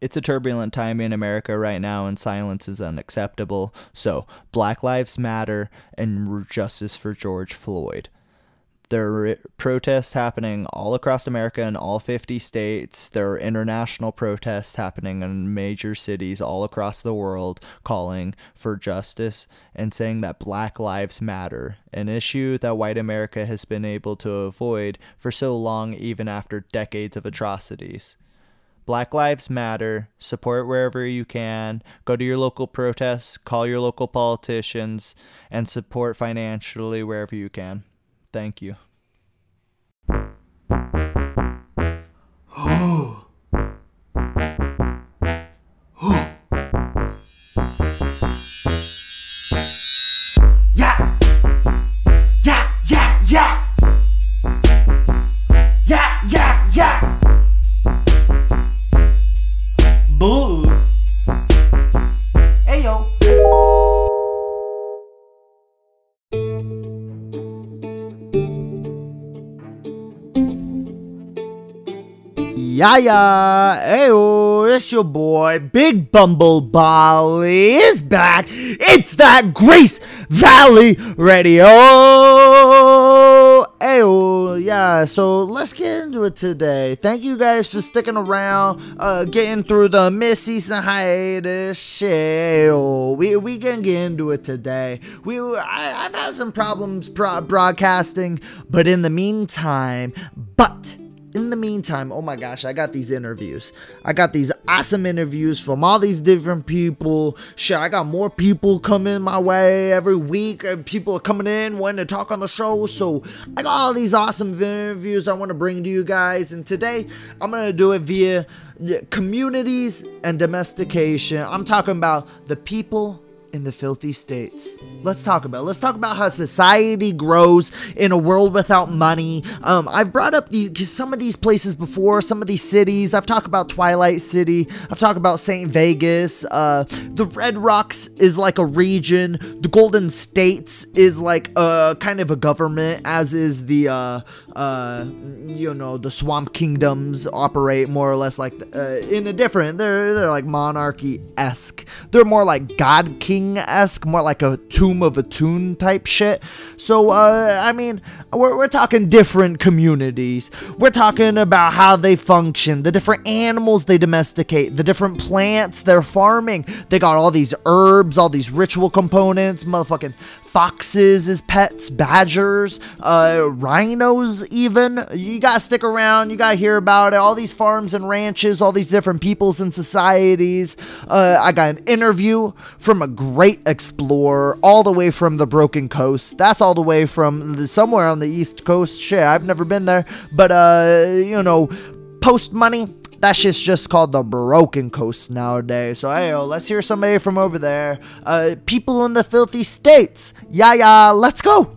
It's a turbulent time in America right now, and silence is unacceptable. So, Black Lives Matter and justice for George Floyd. There are protests happening all across America in all 50 states. There are international protests happening in major cities all across the world calling for justice and saying that Black Lives Matter, an issue that white America has been able to avoid for so long, even after decades of atrocities. Black Lives Matter. Support wherever you can. Go to your local protests, call your local politicians, and support financially wherever you can. Thank you. Yeah! Yeah, yeah, yeah! Yeah, yeah, yeah! Boo! Hey, yo! Yeah, ayo, it's your boy, Big Bumble Bolly is back. It's that Grace Valley Radio. Ayo, yeah, so let's get into it today. Thank you guys for sticking around, getting through the mid-season hiatus. Shit, ayo, we gonna get into it today. I've had some problems broadcasting, but in the meantime, oh my gosh, I got these interviews. I got these awesome interviews from all these different people. Shit, I got more people coming my way every week. People are coming in wanting to talk on the show. So I got all these awesome interviews I want to bring to you guys. And today, I'm going to do it via communities and domestication. I'm talking about the people in the filthy states. Let's talk about how society grows in a world without money. I've brought up some of these places before, some of these cities. I've talked about Twilight City. I've talked about St. Vegas. The Red Rocks is like a region. The Golden States is like kind of a government, as is the the Swamp Kingdoms operate more or less like in a different. They're like monarchy-esque. They're more like God King-esque, more like a Tomb of Atum type shit. So I mean, we're talking different communities. We're talking about how they function, the different animals they domesticate, the different plants they're farming. They got all these herbs, all these ritual components, motherfucking foxes as pets, badgers, rhinos even. You gotta stick around, you gotta hear about it. All these farms and ranches, all these different peoples and societies. I got an interview from a great explorer all the way from the Broken Coast. That's all the way from somewhere on the East Coast. Shit, I've never been there. But, post money, that shit's just called the Broken Coast nowadays. So, hey, let's hear somebody from over there. People in the filthy states. Yeah, let's go.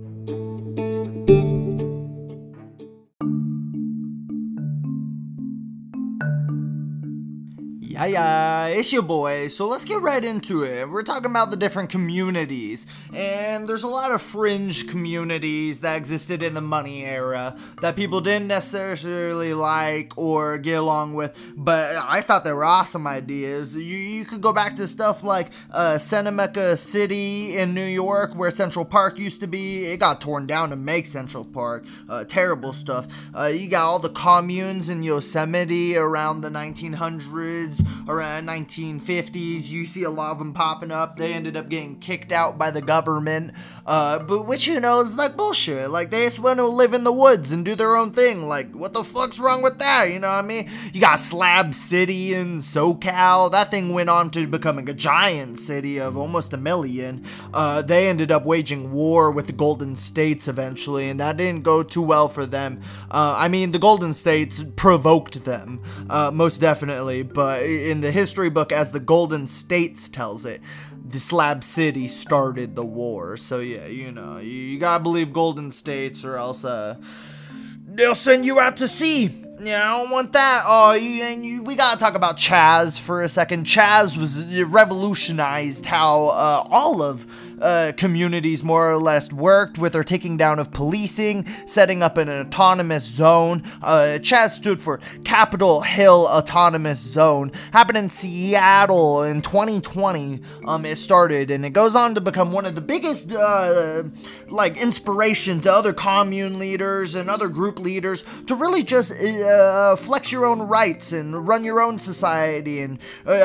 Yeah, it's your boy. So let's get right into it. We're talking about the different communities, and there's a lot of fringe communities that existed in the money era that people didn't necessarily like or get along with, but I thought they were awesome ideas. You could go back to stuff like Seneca City in New York, where Central Park used to be. It got torn down to make Central Park. Terrible stuff. You got all the communes in Yosemite around the 1900s. Around 1950s, you see a lot of them popping up. They ended up getting kicked out by the government, but which, is like bullshit. Like, they just want to live in the woods and do their own thing. Like, what the fuck's wrong with that? You know what I mean? You got Slab City in SoCal. That thing went on to becoming a giant city of almost 1 million. They ended up waging war with the Golden States eventually, and that didn't go too well for them. The Golden States provoked them, most definitely, but in the history book, as the Golden States tells it, the Slab City started the war. So yeah, you gotta believe Golden States, or else they'll send you out to sea. Yeah, I don't want that. Oh, we gotta talk about Chaz for a second. Chaz was revolutionized how all of communities more or less worked with their taking down of policing, setting up an autonomous zone. Chaz stood for Capitol Hill Autonomous Zone. Happened in Seattle in 2020. It started, and it goes on to become one of the biggest inspiration to other commune leaders and other group leaders to really just flex your own rights and run your own society. And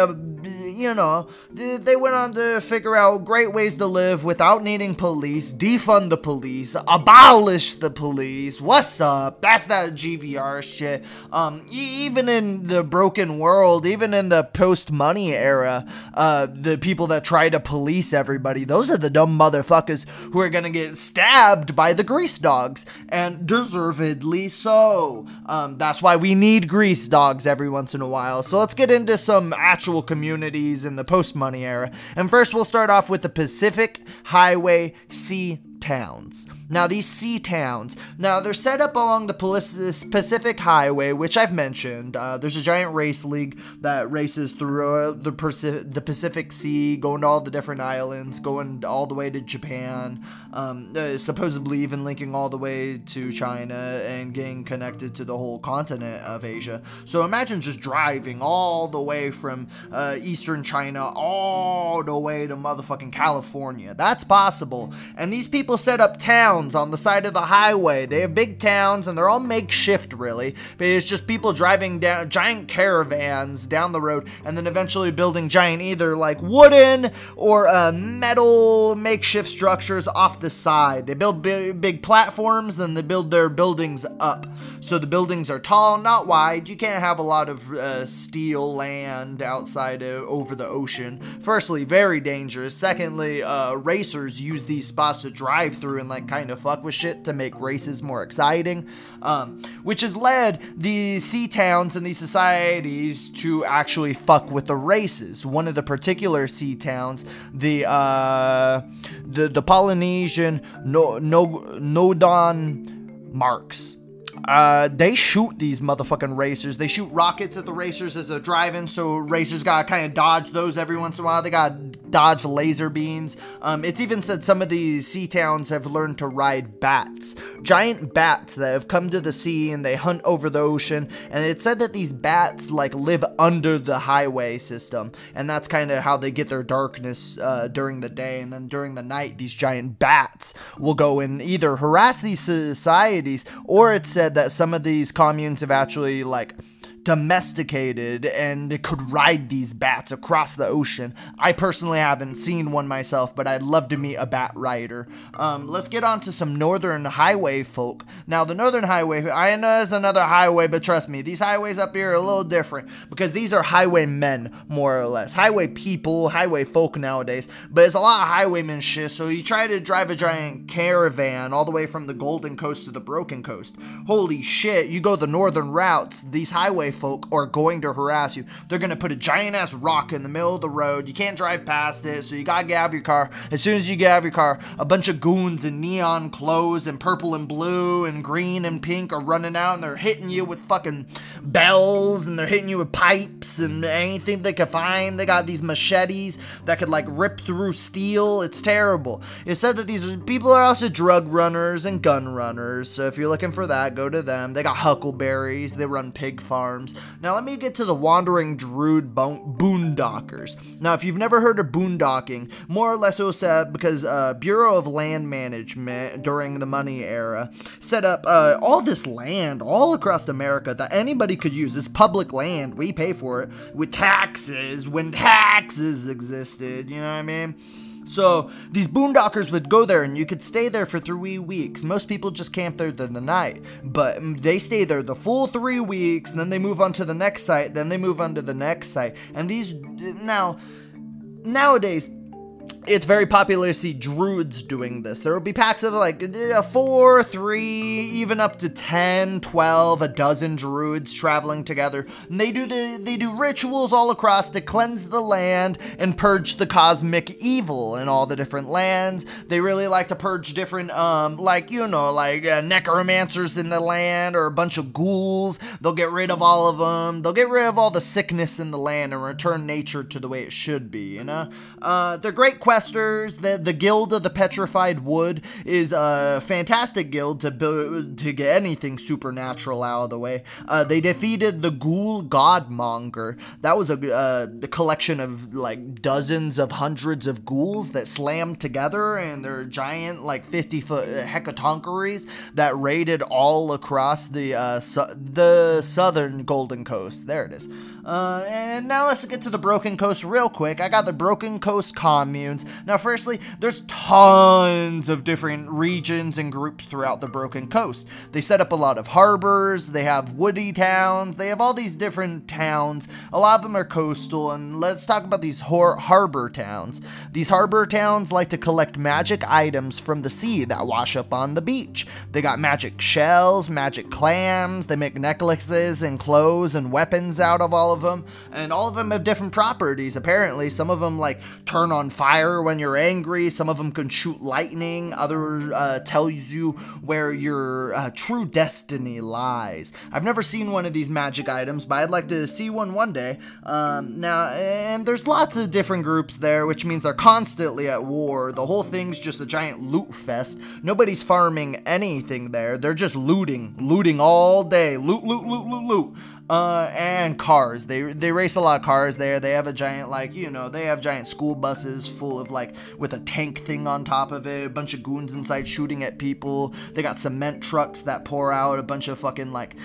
they went on to figure out great ways to live without needing police, defund the police, abolish the police. What's up? That's that GVR shit. Even in the broken world, even in the post-money era, the people that try to police everybody, those are the dumb motherfuckers who are gonna get stabbed by the grease dogs, and deservedly so. That's why we need grease dogs every once in a while. So let's get into some actual communities in the post-money era. And first we'll start off with the Pacific Highway C towns. Now these sea towns, they're set up along the Pacific Highway, which I've mentioned. There's a giant race league that races through the Pacific Sea, going to all the different islands, going all the way to Japan, supposedly even linking all the way to China and getting connected to the whole continent of Asia. So imagine just driving all the way from eastern China all the way to motherfucking California. That's possible. And these people set up towns on the side of the highway. They have big towns and they're all makeshift, really, but it's just people driving down giant caravans down the road and then eventually building giant either like wooden or metal makeshift structures off the side. They build big platforms and they build their buildings up, so the buildings are tall, not wide. You can't have a lot of steel land outside over the ocean. Firstly, very dangerous. Secondly, racers use these spots to drive through and like kind of fuck with shit to make races more exciting, which has led the sea towns and these societies to actually fuck with the races. One of the particular sea towns, the Polynesian Nodon Marks. They shoot these motherfucking racers. They shoot rockets at the racers as they're driving, so racers gotta kind of dodge those every once in a while. They gotta dodge laser beams. It's even said some of these sea towns have learned to ride bats. Giant bats that have come to the sea and they hunt over the ocean, and it's said that these bats like live under the highway system, and that's kind of how they get their darkness during the day, and then during the night these giant bats will go and either harass these societies, or it's said that some of these communes have actually like domesticated and it could ride these bats across the ocean. I personally haven't seen one myself, but I'd love to meet a bat rider. Let's get on to some Northern Highway folk. Now, the Northern Highway, I know there's another highway, but trust me, these highways up here are a little different because these are highwaymen, more or less. Highway people, highway folk nowadays, but it's a lot of highwaymen shit, so you try to drive a giant caravan all the way from the Golden Coast to the Broken Coast. Holy shit, you go the northern routes, these highway folk are going to harass you. They're going to put a giant ass rock in the middle of the road. You can't drive past it, so you gotta get out of your car. As soon as you get out of your car, a bunch of goons in neon clothes and purple and blue and green and pink are running out, and they're hitting you with fucking bells, and they're hitting you with pipes and anything they can find. They got these machetes that could like rip through steel. It's terrible. It's said that these people are also drug runners and gun runners, so if you're looking for that, go to them. They got huckleberries. They run pig farms. Now let me get to the Wandering Druid Boondockers. Now, if you've never heard of boondocking, more or less it was set because Bureau of Land Management during the money era set up all this land all across America that anybody could use. It's public land. We pay for it with taxes when taxes existed. You know what I mean? So these boondockers would go there and you could stay there for 3 weeks. Most people just camp there the night, but they stay there the full 3 weeks, and then they move on to the next site, then they move on to the next site. And these nowadays it's very popular to see druids doing this. There will be packs of like 4, 3, even up to 10, 12, a dozen druids traveling together. And they do rituals all across to cleanse the land and purge the cosmic evil in all the different lands. They really like to purge different necromancers in the land, or a bunch of ghouls. They'll get rid of all of them. They'll get rid of all the sickness in the land and return nature to the way it should be, you know? They're great questers. The Guild of the Petrified Wood is a fantastic guild to get anything supernatural out of the way. They defeated the Ghoul Godmonger. That was a collection of like dozens of hundreds of ghouls that slammed together, and they're giant like 50-foot hecatoncheires that raided all across the southern Golden Coast. There it is. And now let's get to the Broken Coast real quick. I got the Broken Coast communes. Now, firstly, there's tons of different regions and groups throughout the Broken Coast. They set up a lot of harbors, they have woody towns, they have all these different towns. A lot of them are coastal, and let's talk about these harbor towns. These harbor towns like to collect magic items from the sea that wash up on the beach. They got magic shells, magic clams, they make necklaces and clothes and weapons out of all of them, and all of them have different properties. Apparently, some of them like turn on fire when you're angry, some of them can shoot lightning, others tells you where your true destiny lies. I've never seen one of these magic items, but I'd like to see one day. And there's lots of different groups there, which means they're constantly at war. The whole thing's just a giant loot fest. Nobody's farming anything there. They're just looting all day. Loot. And cars. They race a lot of cars there. They have a giant, they have giant school buses full of, with a tank thing on top of it, a bunch of goons inside shooting at people. They got cement trucks that pour out a bunch of fucking,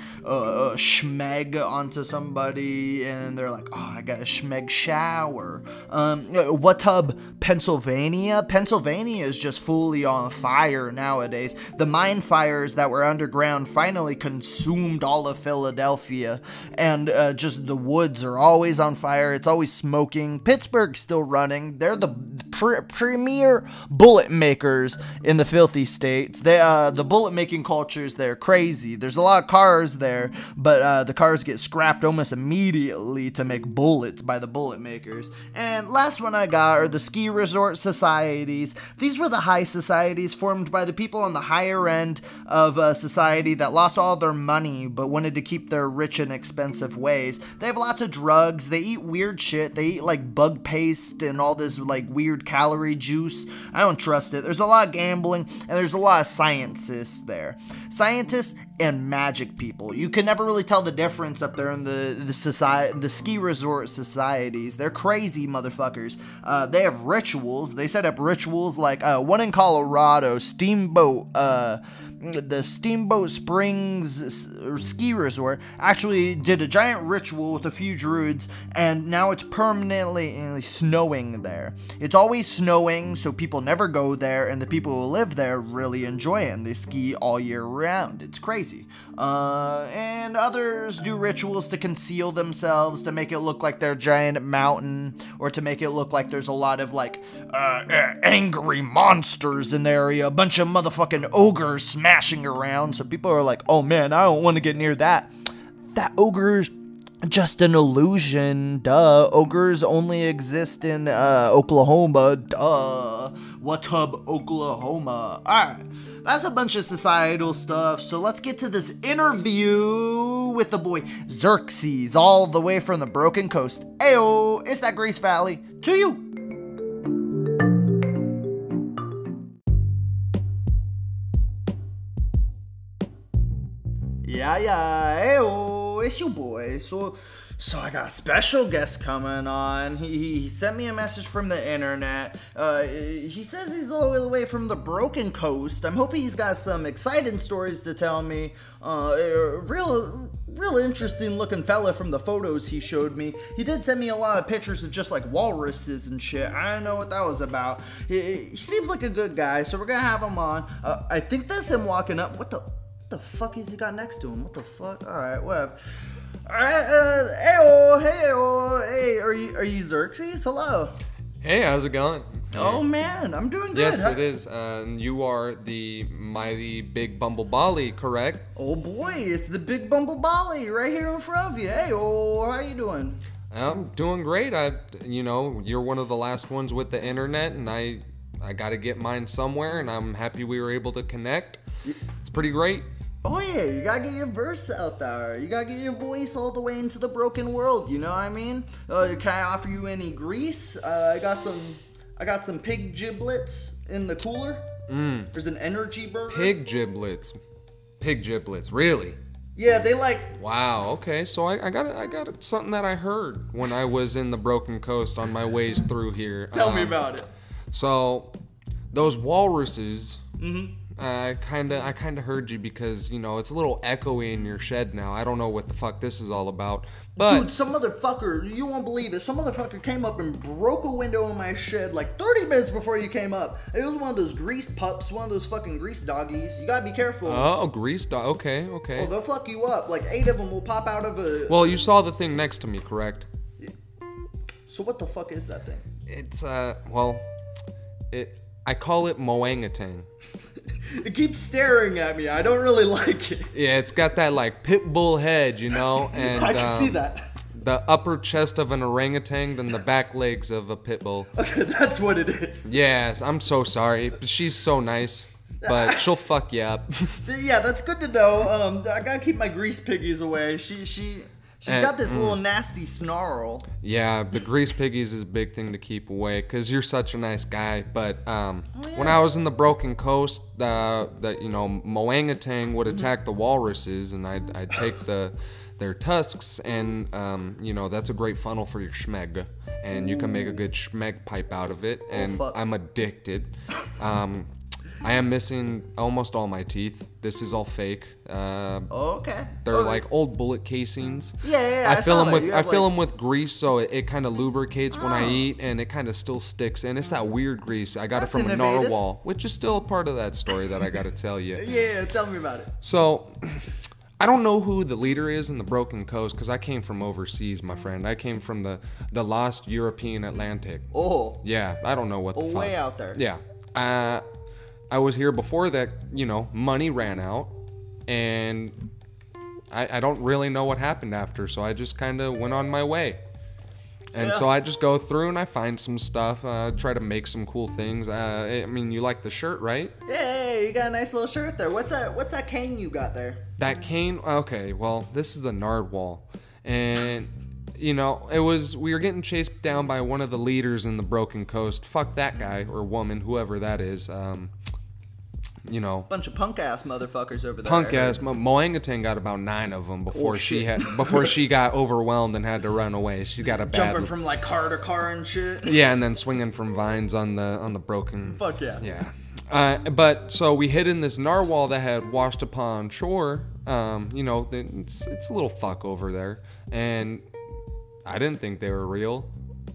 schmeg onto somebody, and they're like, oh, I got a schmeg shower. Watub, Pennsylvania? Pennsylvania is just fully on fire nowadays. The mine fires that were underground finally consumed all of Philadelphia. And just the woods are always on fire. It's always smoking. Pittsburgh's still running. They're the premier bullet makers in the filthy states. The bullet making cultures, they're crazy. There's a lot of cars there, but the cars get scrapped almost immediately to make bullets by the bullet makers. And last one I got are the ski resort societies. These were the high societies formed by the people on the higher end of society that lost all their money but wanted to keep their rich and expensive ways. They have lots of drugs. They eat weird shit. They eat bug paste and all this weird calorie juice. I don't trust it. There's a lot of gambling, and there's a lot of scientists there. Scientists and magic people. You can never really tell the difference up there in the ski resort societies. They're crazy motherfuckers. They have rituals. They set up rituals like one in Colorado, the Steamboat Springs ski resort actually did a giant ritual with a few druids, and now it's permanently snowing there. It's always snowing, so people never go there, and the people who live there really enjoy it, and they ski all year round. It's crazy. And others do rituals to conceal themselves, to make it look like they're a giant mountain, or to make it look like there's a lot of angry monsters in the area, a bunch of motherfucking ogres smashing around. So people are like, oh man, I don't want to get near that. That ogre's just an illusion. Duh. Ogres only exist in Oklahoma. Duh. Watub, Oklahoma. Alright. That's a bunch of societal stuff, so let's get to this interview with the boy Xerxes, all the way from the Broken Coast. Ayo, it's that Grace Valley. To you! Yeah, ayo, it's your boy. So I got a special guest coming on. He sent me a message from the internet. He says he's all the way from the Broken Coast. I'm hoping he's got some exciting stories to tell me. Real interesting looking fella from the photos he showed me. He did send me a lot of pictures of just walruses and shit. I don't know what that was about. He seems like a good guy, so we're gonna have him on. I think that's him walking up. What the fuck has he got next to him? What the fuck? Alright, whatever. Alright, hey, are you Xerxes? Hello. Hey, how's it going? Oh man, I'm doing good. Yes, Huh? it is. You are the mighty big Bumblebee, correct? Oh boy, it's the big Bumblebee right here in front of you. Hey, oh, how you doing? I'm doing great. You're one of the last ones with the internet, and I got to get mine somewhere, and I'm happy we were able to connect. It's pretty great. Oh yeah, you gotta get your verse out there. You gotta get your voice all the way into the broken world. You know what I mean? Can I offer you any grease? I got some pig giblets in the cooler. There's an energy burger. Pig giblets. Pig giblets, really? Yeah, they like. Wow. Okay. So I got something that I heard when I was in the Broken Coast on my ways through here. Tell me about it. So those walruses. I kind of heard you because, it's a little echoey in your shed now. I don't know what the fuck this is all about. But Dude, some motherfucker, you won't believe it. Some motherfucker came up and broke a window in my shed like 30 minutes before you came up. It was one of those grease pups, one of those fucking grease doggies. You gotta be careful. oh, grease dog. Okay. Oh, they'll fuck you up. Like 8 of them will pop out of a. Well, you saw the thing next to me, correct? So what the fuck is that thing? It's I call it Moangatang. It keeps staring at me. I don't really like it. Yeah, it's got that like pit bull head, and I can see that. The upper chest of an orangutan, then the back legs of a pit bull. Okay, that's what it is. Yeah, I'm so sorry, but she's so nice, but she'll fuck you up. Yeah, that's good to know. I gotta keep my grease piggies away. She's got this little nasty snarl. Yeah, the grease piggies is a big thing to keep away because you're such a nice guy. But when I was in the Broken Coast, Moangatang would attack the walruses, and I'd take their tusks, and that's a great funnel for your schmeg, and you can make a good schmeg pipe out of it. And fuck. I'm addicted. I am missing almost all my teeth. This is all fake. Okay. They're like old bullet casings. Yeah, I fill saw them that. with You have, them with grease, so it kind of lubricates when I eat, and it kind of still sticks. And it's that weird grease. I got That's it from innovative. a narwhal, which is still a part of that story that I got to tell you. Yeah, tell me about it. So, I don't know who the leader is in the Broken Coast because I came from overseas, my friend. I came from the lost European Atlantic. Oh. Yeah, I don't know what the fuck. Way out there. Yeah. I was here before that, money ran out, and I don't really know what happened after, so I just kind of went on my way. And so I just go through and I find some stuff, try to make some cool things. You like the shirt, right? Hey, you got a nice little shirt there. What's that cane you got there? That cane? Okay, well, this is the narwhal. And, we were getting chased down by one of the leaders in the Broken Coast. Fuck that guy or woman, whoever that is. Bunch of punk ass motherfuckers over there. Punk ass Moangatang got about 9 of them before she got overwhelmed and had to run away. She got a bad Jumping from like car to car and shit. yeah, and then swinging from vines on the broken. Fuck yeah. Yeah. But so we hid in this narwhal that had washed upon shore. It's a little fuck over there, and I didn't think they were real.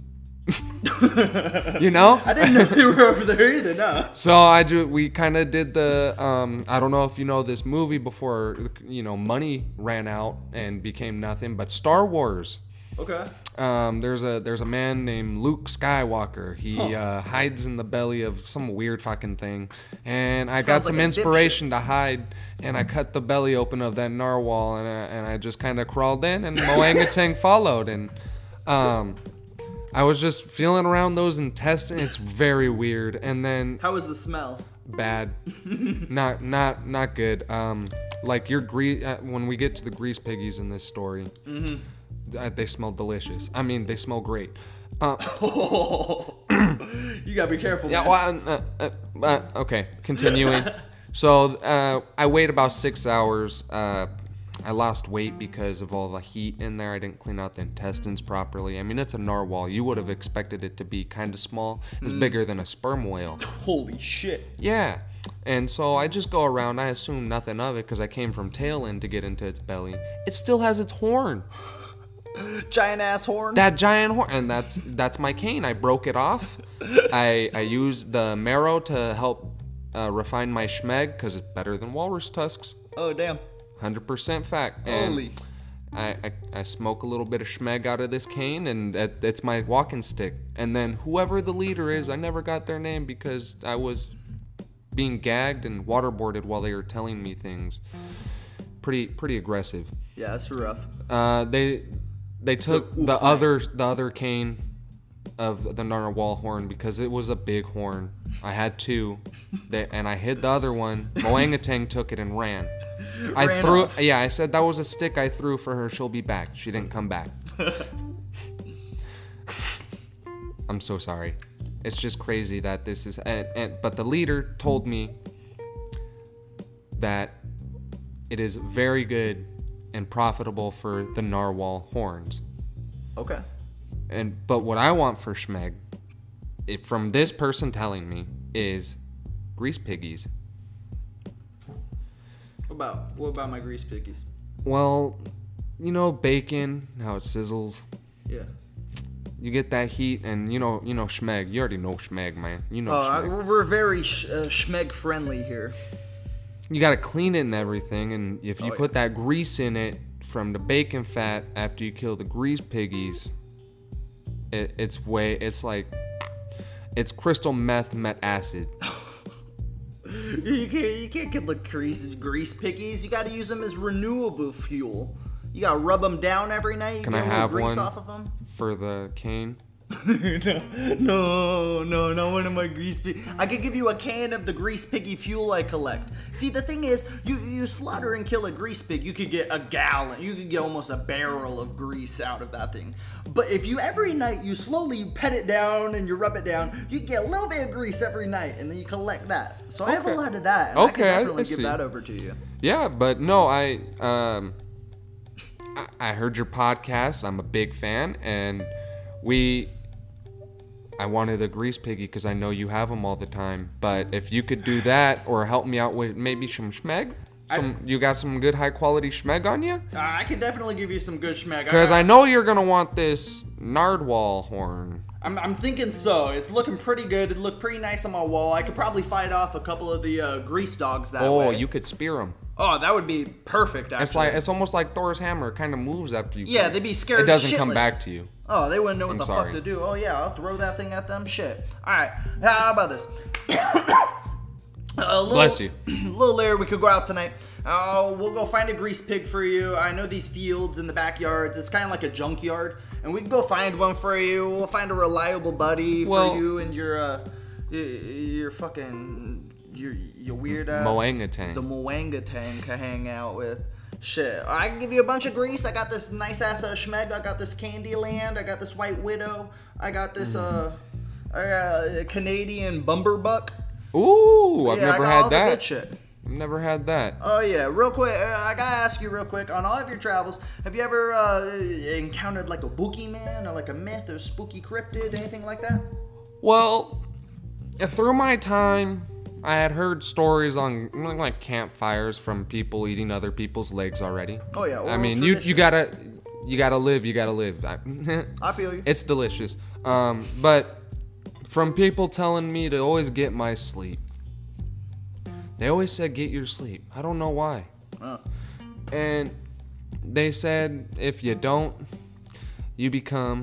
I didn't know you were over there either, no. So we kind of did the, I don't know if you know this movie before, money ran out and became nothing, but Star Wars. Okay. There's a man named Luke Skywalker. He hides in the belly of some weird fucking thing, and I got Sounds some like a inspiration to hide, and I cut the belly open of that narwhal, and I just kind of crawled in, and Moangatang followed, and I was just feeling around those intestines. It's very weird, and then How was the smell? bad, not good. Like your grease. When we get to the grease piggies in this story, they smell delicious. They smell great. You gotta be careful. Yeah. Man. Well, okay. Continuing. So I weighed about 6 hours. I lost weight because of all the heat in there. I didn't clean out the intestines properly. It's a narwhal. You would have expected it to be kind of small. It was bigger than a sperm whale. Holy shit. Yeah. And so I just go around. I assume nothing of it because I came from tail end to get into its belly. It still has its horn. Giant ass horn. That giant horn. And that's my cane. I broke it off. I used the marrow to help refine my schmeg because it's better than walrus tusks. Oh damn. 100% fact. Holy. I smoke a little bit of schmeg out of this cane, and that's my walking stick. And then whoever the leader is, I never got their name because I was being gagged and waterboarded while they were telling me things. Pretty aggressive. Yeah, that's rough. They took the other cane of the narwhal horn because it was a big horn. I had two, and I hid the other one. Moangatang took it and ran. I threw. Off. Yeah, I said that was a stick I threw for her. She'll be back. She didn't come back. I'm so sorry. It's just crazy that this is. But the leader told me that it is very good and profitable for the narwhal horns. Okay. But what I want for schmeg, from this person telling me, is grease piggies. What about my grease piggies? Well, you know bacon, how it sizzles. Yeah. You get that heat, and you know schmeg. You already know schmeg, man. You know schmeg. We're very schmeg friendly here. You gotta clean it and everything, and if you put that grease in it from the bacon fat after you kill the grease piggies, it's crystal meth met acid. You can't get the grease piggies. You got to use them as renewable fuel. You got to rub them down every night. Can get I a little have grease one off of them? for the cane? No, not one of my grease pig. I could give you a can of the grease piggy fuel I collect. See, the thing is, you slaughter and kill a grease pig, you could get a gallon, you could get almost a barrel of grease out of that thing. But if you every night you slowly pet it down and you rub it down, you get a little bit of grease every night, and then you collect that. So I have a lot of that. And I can definitely give that over to you. Yeah, but no, I heard your podcast. I'm a big fan, and I wanted a grease piggy because I know you have them all the time. But if you could do that or help me out with maybe some schmeg, you got some good high quality schmeg on you? I can definitely give you some good schmeg. Because I know you're gonna want this narwhal horn. I'm thinking so. It's looking pretty good. It looked pretty nice on my wall. I could probably fight off a couple of the grease dogs that way. Oh, you could spear them. Oh, that would be perfect. Actually, It's almost like Thor's hammer. It kind of moves after you. Yeah, they'd be scared. It doesn't come shitless. back to you. Oh, they wouldn't know what the sorry. fuck to do. Oh yeah, I'll throw that thing at them. Shit. All right. How about this? Bless you. A little later, we could go out tonight. We'll go find a grease pig for you. I know these fields in the backyards. It's kind of like a junkyard, and we can go find one for you. We'll find a reliable buddy for you and your fucking your weird ass Moangatang. The Moangatang to hang out with. Shit, I can give you a bunch of grease. I got this nice ass schmeg. I got this Candyland. I got this White Widow. I got this I got a Canadian Bumberbuck. Ooh, I've Yeah, never I got had all that. the good shit. I've never had that. Oh yeah, real quick, I gotta ask you real quick, on all of your travels, have you ever encountered like a boogeyman or like a myth or spooky cryptid, anything like that? Well, through my time, I had heard stories on like campfires from people eating other people's legs already. Oh yeah, I mean, tradition. you gotta live. I feel you. It's delicious. But from people telling me to always get my sleep. They always said get your sleep. I don't know why. And they said if you don't, you become.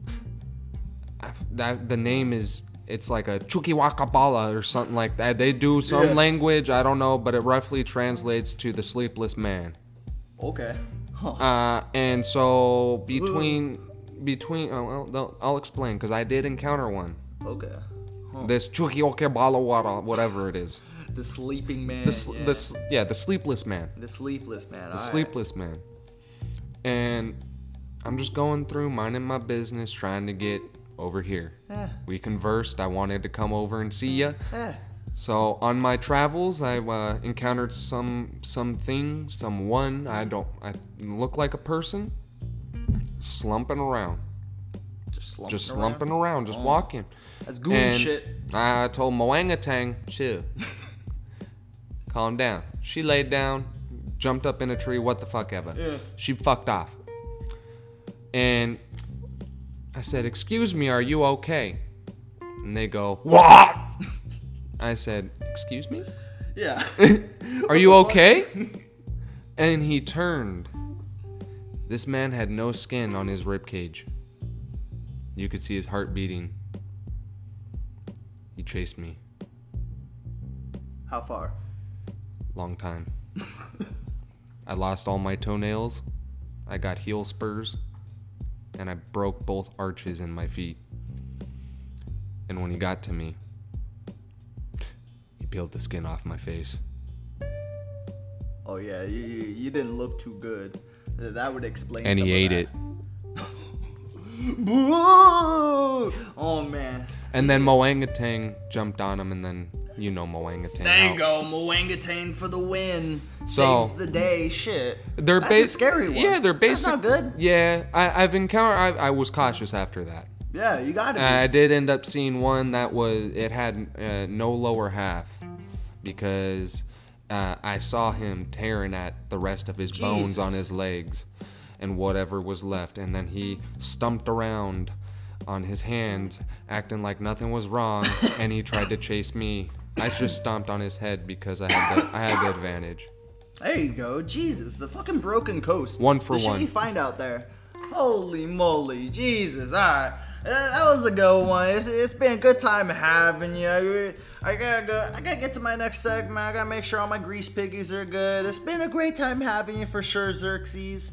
The name is. It's like a Chukiwakabala or something like that. They do some language, I don't know, but it roughly translates to the sleepless man. Okay. Huh. And so between I'll explain because I did encounter one. Okay. This Chukiwakabala, whatever it is. The sleeping man. The sleepless man. The sleepless man. The sleepless man. And I'm just going through minding my business, trying to get over here. We conversed. I wanted to come over and see you. So on my travels, I encountered someone. I look like a person, slumping around, just slumping around, just walking. That's goon shit. I told Moangatang, chill, calm down. She laid down, jumped up in a tree. What the fuck ever. Yeah. She fucked off, and I said, "Excuse me, are you okay?" And they go, "What?" I said, "Excuse me? Yeah. Are you okay?" And he turned This man had no skin on his ribcage. You could see his heart beating. He chased me. How far? Long time. I lost all my toenails. I got heel spurs. And I broke both arches in my feet. And when he got to me, he peeled the skin off my face. Oh yeah, you didn't look too good. That would explain. And some he of ate that. it. Oh man. And then Moangatang jumped on him, and then you know Moangatang. There you go, Moangatang for the win. So- Saves the day. Shit. They're That's a scary one. Yeah, they're basic. That's not good. Yeah, I've encountered. I was cautious after that. Yeah, you got to be. I did end up seeing one that had no lower half, because I saw him tearing at the rest of his bones on his legs and whatever was left, and then he stumped around on his hands acting like nothing was wrong, and he tried to chase me. I just stomped on his head because I had the advantage. There you go. Jesus, the fucking broken coast. One for the shit one. you find out there. Holy moly, Jesus. All right, that was a good one. It's been a good time having you. I gotta go. I gotta get to my next segment. I gotta make sure all my grease piggies are good. It's been a great time having you for sure, Xerxes.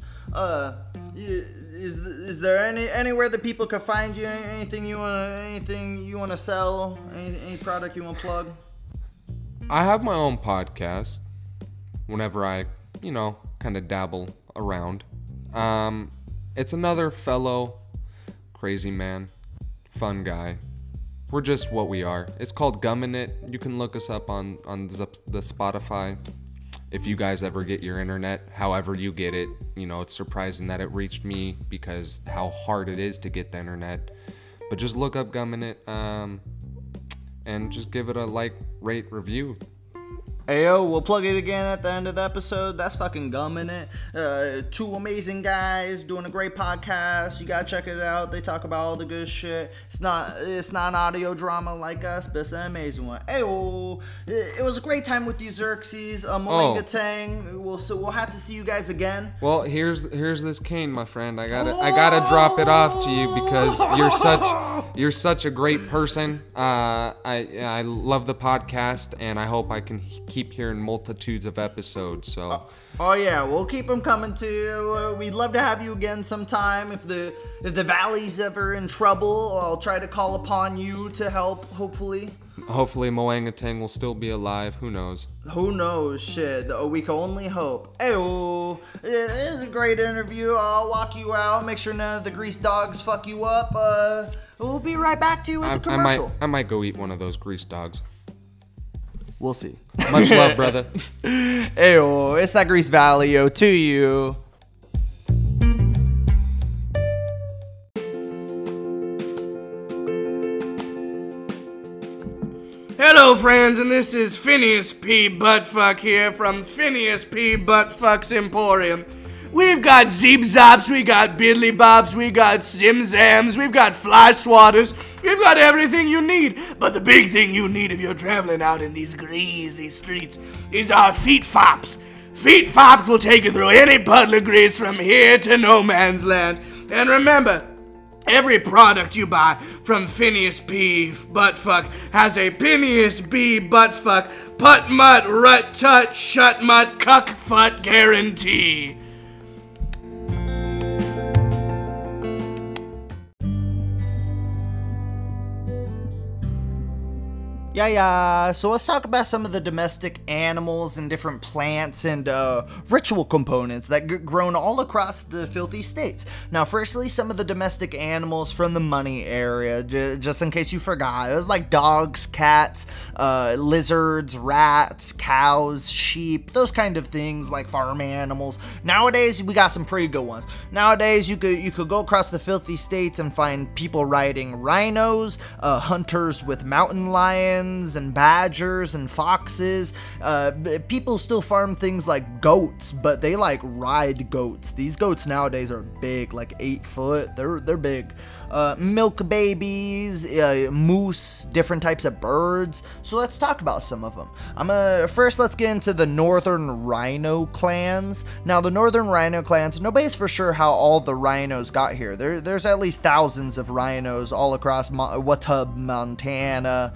Is there anywhere that people can find you? Anything you wanna sell? Any product you wanna plug? I have my own podcast. Whenever I, kind of dabble around. It's another fellow crazy man, fun guy. We're just what we are. It's called Gummin' It. You can look us up on the Spotify. If you guys ever get your internet, however you get it, it's surprising that it reached me because how hard it is to get the internet. But just look up Gummin' It, and just give it a like, rate, review. Ayo, we'll plug it again at the end of the episode. That's fucking Gummin' It. Two amazing guys doing a great podcast. You gotta check it out. They talk about all the good shit. It's not an audio drama like us, but it's an amazing one. Ayo, it was a great time with you, Xerxes. Moangatang. We'll have to see you guys again. Well, here's this cane, my friend. I gotta drop it off to you because you're such a great person. I love the podcast, and I hope I can keep hearing multitudes of episodes. So. Oh yeah, we'll keep them coming to you. We'd love to have you again sometime. If the valley's ever in trouble, I'll try to call upon you to help. Hopefully Moangatang will still be alive. Who knows? Who knows? Shit. We can only hope. Ayo, it is a great interview. I'll walk you out. Make sure none of the grease dogs fuck you up. We'll be right back to you with the commercial. I might go eat one of those grease dogs. We'll see. Much love, brother. Ayo, it's that Grease Valley, yo, to you. Hello, friends, and this is Phineas P. Buttfuck here from Phineas P. Buttfuck's Emporium. We've got Zeeb Zops, we got Biddly Bops, we got Zimzams, we've got Fly Swatters, we've got everything you need. But the big thing you need if you're traveling out in these greasy streets is our Feet Fops. Feet Fops will take you through any puddle of grease from here to no man's land. And remember, every product you buy from Phineas P. Buttfuck has a Phineas B. Buttfuck Putt Mutt Rut Tut Shut Mutt Cuck Fut guarantee. Yeah. So let's talk about some of the domestic animals and different plants and ritual components that get grown all across the filthy states. Now, firstly, some of the domestic animals from the money area, just in case you forgot. It was like dogs, cats, lizards, rats, cows, sheep, those kind of things, like farm animals. Nowadays, we got some pretty good ones. Nowadays, you could go across the filthy states and find people riding rhinos, hunters with mountain lions and badgers and foxes. People still farm things like goats, but they like ride goats. These goats nowadays are big, like 8 foot. They're big. milk babies, moose, different types of birds. So let's talk about some of them. First, let's get into the northern rhino clans. Now, the northern rhino clans, nobody's for sure how all the rhinos got here. There's at least thousands of rhinos all across Watub, Montana,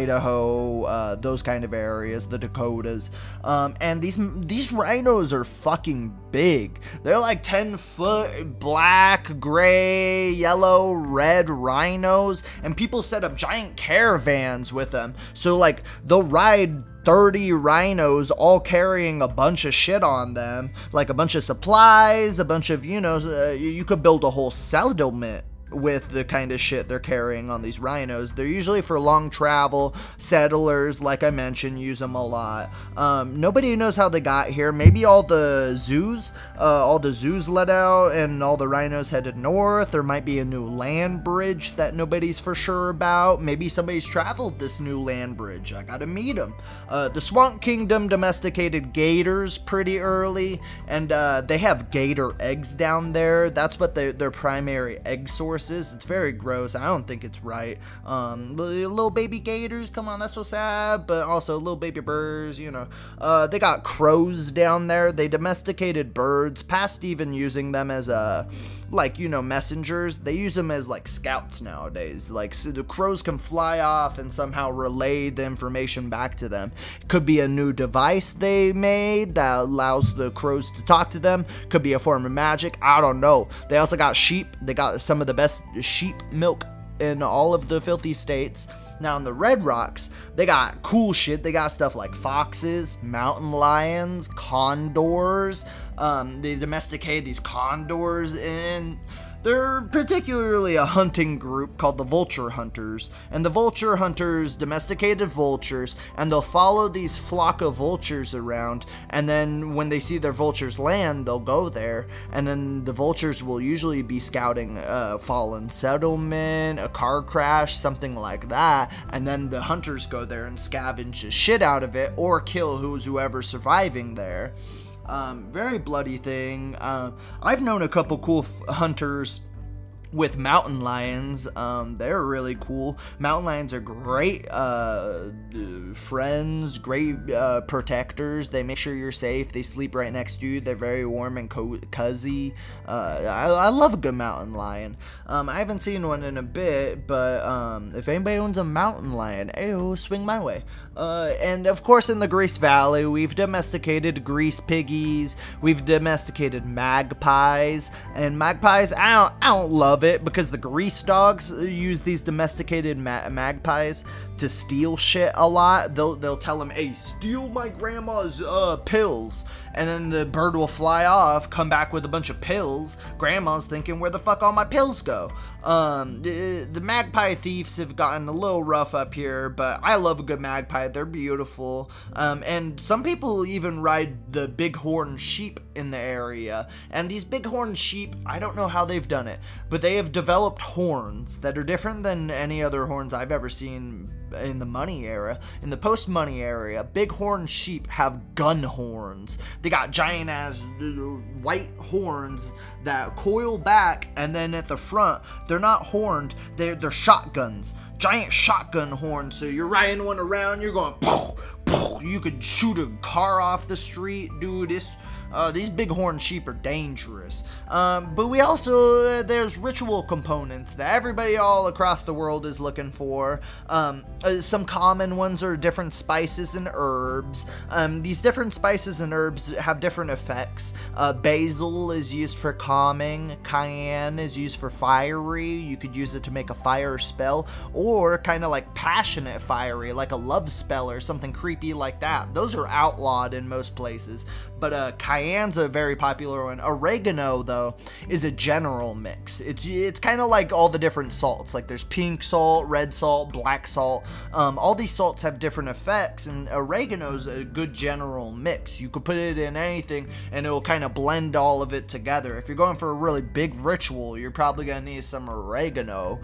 Idaho, those kind of areas, the Dakotas. And these rhinos are fucking big. They're like 10-foot black, gray, yellow, red rhinos, and people set up giant caravans with them. So like they'll ride 30 rhinos all carrying a bunch of shit on them, like a bunch of supplies, a bunch of, you could build a whole settlement with the kind of shit they're carrying on these rhinos. They're usually for long travel. Settlers, like I mentioned, use them a lot. Nobody knows how they got here. Maybe all the zoos let out and all the rhinos headed north. There might be a new land bridge that nobody's for sure about. Maybe somebody's traveled this new land bridge. I gotta meet them. The Swamp Kingdom domesticated gators pretty early, and they have gator eggs down there. That's what their primary egg source is. It's very gross. I don't think it's right. Little baby gators, come on, that's so sad. But also little baby birds, they got crows down there. They domesticated birds past even using them as messengers. They use them as like scouts nowadays. Like, so the crows can fly off and somehow relay the information back to them. Could be a new device they made that allows the crows to talk to them. Could be a form of magic. I don't know. They also got sheep. They got some of the best sheep milk in all of the filthy states. Now in the Red Rocks, they got cool shit. They got stuff like foxes, mountain lions, condors. They domesticated these condors, and they're particularly a hunting group called the Vulture Hunters. And the Vulture Hunters domesticated vultures, and they'll follow these flock of vultures around, and then when they see their vultures land, they'll go there, and then the vultures will usually be scouting a fallen settlement, a car crash, something like that, and then the hunters go there and scavenge the shit out of it, or kill whoever's surviving there. Very bloody thing. I've known a couple cool hunters with mountain lions. They're really cool. Mountain lions are great friends, great protectors. They make sure you're safe. They sleep right next to you. They're very warm and cozy. I love a good mountain lion. I haven't seen one in a bit, but if anybody owns a mountain lion, ayo, swing my way. And of course in the Grease Valley, we've domesticated grease piggies. We've domesticated magpies. And magpies, I don't love it, because the grease dogs use these domesticated magpies to steal shit a lot. They'll tell them, hey, steal my grandma's pills, and then the bird will fly off, come back with a bunch of pills. Grandma's thinking, where the fuck all my pills go? The magpie thieves have gotten a little rough up here, but I love a good magpie. They're beautiful. And some people even ride the bighorn sheep in the area. And these bighorn sheep, I don't know how they've done it, but they have developed horns that are different than any other horns I've ever seen in the money era. In the post-money era, bighorn sheep have gun horns. They got giant ass white horns that coil back, and then at the front, they're not horned, they're shotguns. Giant shotgun horns, so you're riding one around, you're going poof, poof. You could shoot a car off the street, dude. These bighorn sheep are dangerous. But we also, there's ritual components that everybody all across the world is looking for. Some common ones are different spices and herbs. These different spices and herbs have different effects. Basil is used for calming. Cayenne is used for fiery. You could use it to make a fire spell, or kind of like passionate fiery, like a love spell or something creepy like that. Those are outlawed in most places. But cayenne's a very popular one. Oregano, though, is a general mix. It's kind of like all the different salts. Like there's pink salt, red salt, black salt. All these salts have different effects, and oregano's a good general mix. You could put it in anything, and it'll kind of blend all of it together. If you're going for a really big ritual, you're probably gonna need some oregano.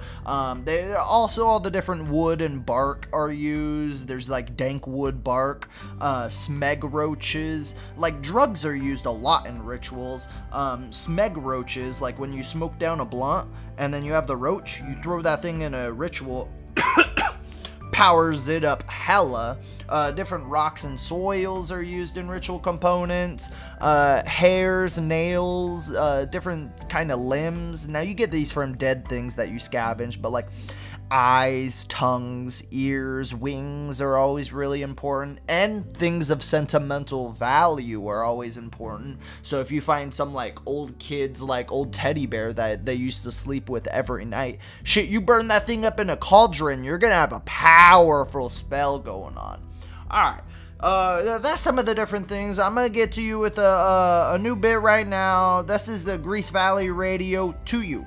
Also, all the different wood and bark are used. There's like dank wood bark, smeg roaches, like drugs are used a lot in rituals. Smeg roaches, like when you smoke down a blunt and then you have the roach, you throw that thing in a ritual, powers it up hella. Different rocks and soils are used in ritual components. Hairs, nails, different kind of limbs. Now you get these from dead things that you scavenge, but like eyes, tongues, ears, wings are always really important, and things of sentimental value are always important. So if you find some like old kids, like old teddy bear that they used to sleep with every night, shit, you burn that thing up in a cauldron, you're gonna have a powerful spell going on. Alright, that's some of the different things. I'm gonna get to you with a new bit right now. This is the Grease Valley Radio to you.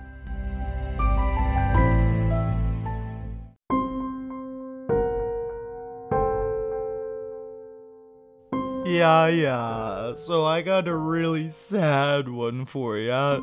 Yeah, so I got a really sad one for ya.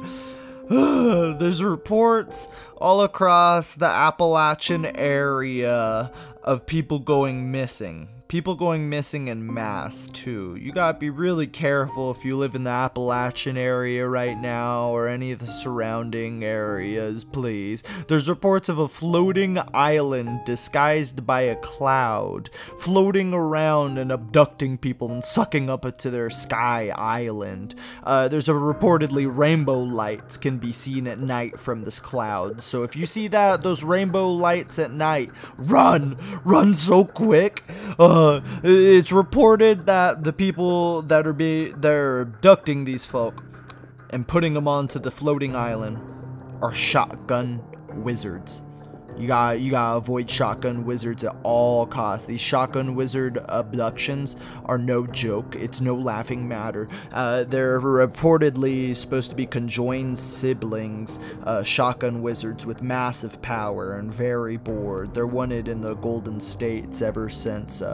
There's reports all across the Appalachian area of people going missing. People going missing en masse, too. You gotta be really careful if you live in the Appalachian area right now, or any of the surrounding areas, please. There's reports of a floating island disguised by a cloud, floating around and abducting people and sucking up into their sky island. There's a reportedly rainbow lights can be seen at night from this cloud. So if you see those rainbow lights at night, run so quick. It's reported that the people that they're abducting these folk and putting them onto the floating island are shotgun wizards. You gotta avoid shotgun wizards at all costs. These shotgun wizard abductions are no joke. It's no laughing matter. They're reportedly supposed to be conjoined siblings, shotgun wizards with massive power and very bored. They're wanted in the Golden States ever since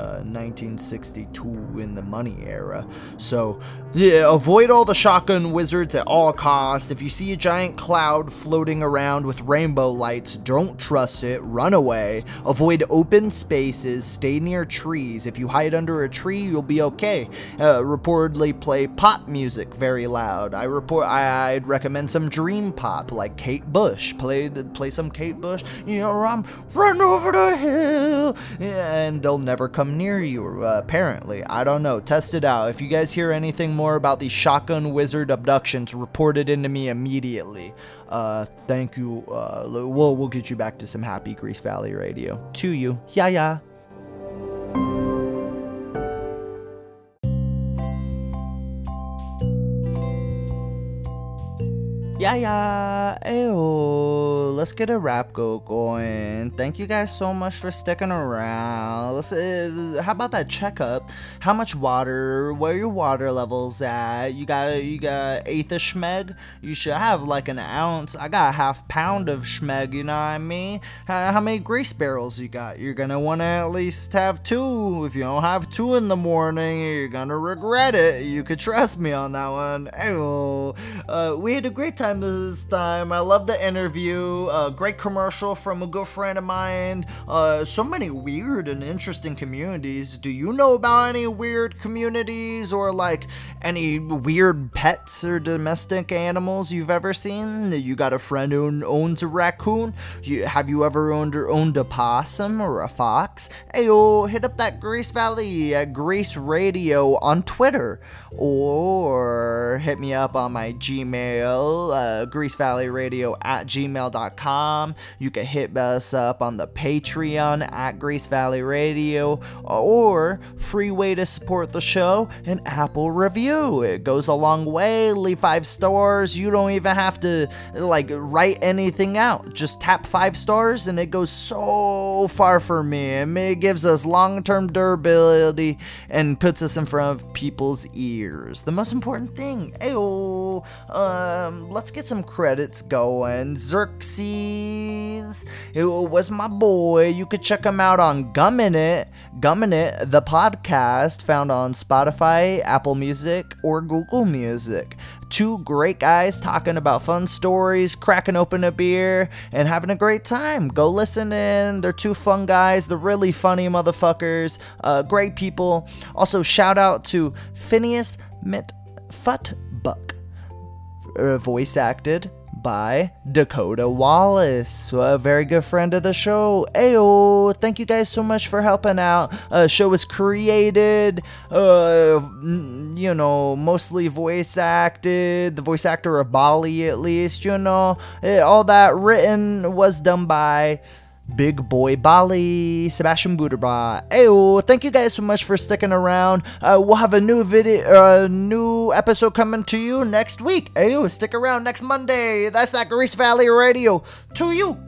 1962 in the money era. So, yeah, avoid all the shotgun wizards at all costs. If you see a giant cloud floating around with rainbow lights, don't trust it, run away, avoid open spaces, stay near trees. If you hide under a tree, you'll be okay. Reportedly play pop music very loud. I'd recommend some dream pop, like Kate Bush. Play some Kate Bush. You know, run over the hill, and they'll never come near you, apparently. I don't know, test it out. If you guys hear anything more about these shotgun wizard abductions, report it into me immediately. Thank you. We'll get you back to some happy Grease Valley Radio. To you. Yeah. Yeah, ayo, let's get a rap going. Thank you guys so much for sticking around. How about that checkup? How much water? Where your water levels at? You got eighth of schmeg? You should have like an ounce. I got a half pound of schmeg, you know what I mean? How many grease barrels you got? You're gonna want to at least have 2. If you don't have 2 in the morning, you're gonna regret it. You could trust me on that one. Ayo. We had a great time this time. I love the interview. Great commercial from a good friend of mine. So many weird and interesting communities. Do you know about any weird communities, or like any weird pets or domestic animals you've ever seen? You got a friend who owns a raccoon? Have you ever owned a possum or a fox? Ayo, hit up that Grease Valley at Grease Radio on Twitter, or hit me up on my Gmail, greasevalleyradio@gmail.com. You can hit us up on the Patreon at Grease Valley Radio, or free way to support the show, an Apple review. It goes a long way. Leave 5 stars. You don't even have to like write anything out. Just tap 5 stars and it goes so far for me. It gives us long-term durability and puts us in front of people's ears. The most important thing. Ayo. Let's get some credits going. Xerxes, it was my boy. You could check him out on Gummin' It, the podcast, found on Spotify, Apple Music, or Google Music. 2 great guys talking about fun stories, cracking open a beer, and having a great time. Go listen in. They're 2 fun guys. They're really funny motherfuckers. Great people. Also, shout out to Phineas Mit Futbuck. Voice acted by Dakota Wallace, a very good friend of the show. Ayo, thank you guys so much for helping out. Show was created, mostly voice acted. The voice actor of Bali, at least, all that written was done by Big Boy Bali, Sebastian Buderba. Ayo, thank you guys so much for sticking around. We'll have a new episode coming to you next week. Ayo, stick around next Monday. That's that Grease Valley Radio. To you.